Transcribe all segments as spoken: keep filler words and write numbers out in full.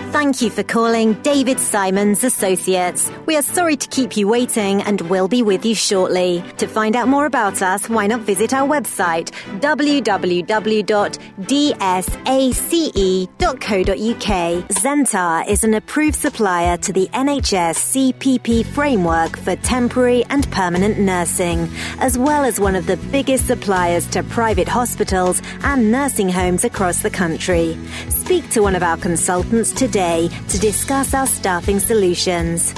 Thank you for calling David Simons Associates. We are sorry to keep you waiting and will be with you shortly. To find out more about us, why not visit our website w w w dot d s a c e dot co dot u k. Zentar is an approved supplier to the N H S C P P framework for temporary and permanent nursing, as well as one of the biggest suppliers to private hospitals and nursing homes across the country. Speak to one of our consultants today to discuss our staffing solutions.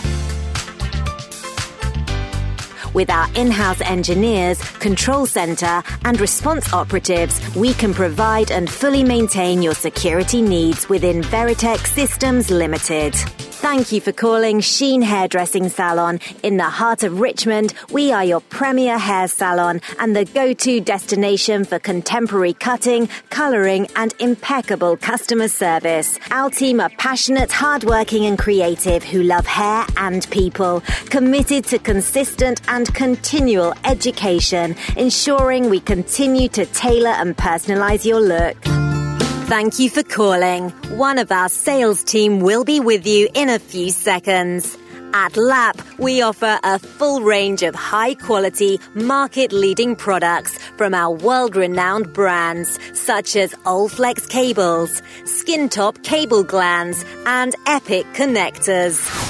With our in-house engineers, control centre and response operatives, we can provide and fully maintain your security needs within Veritech Systems Limited. Thank you for calling Sheen Hairdressing Salon. In the heart of Richmond, we are your premier hair salon and the go-to destination for contemporary cutting, colouring and impeccable customer service. Our team are passionate, hardworking and creative who love hair and people, committed to consistent and continual education, ensuring we continue to tailor and personalise your look. Thank you for calling. One of our sales team will be with you in a few seconds. At L A P, we offer a full range of high-quality, market-leading products from our world-renowned brands, such as Olflex cables, Skintop cable glands, and Epic connectors.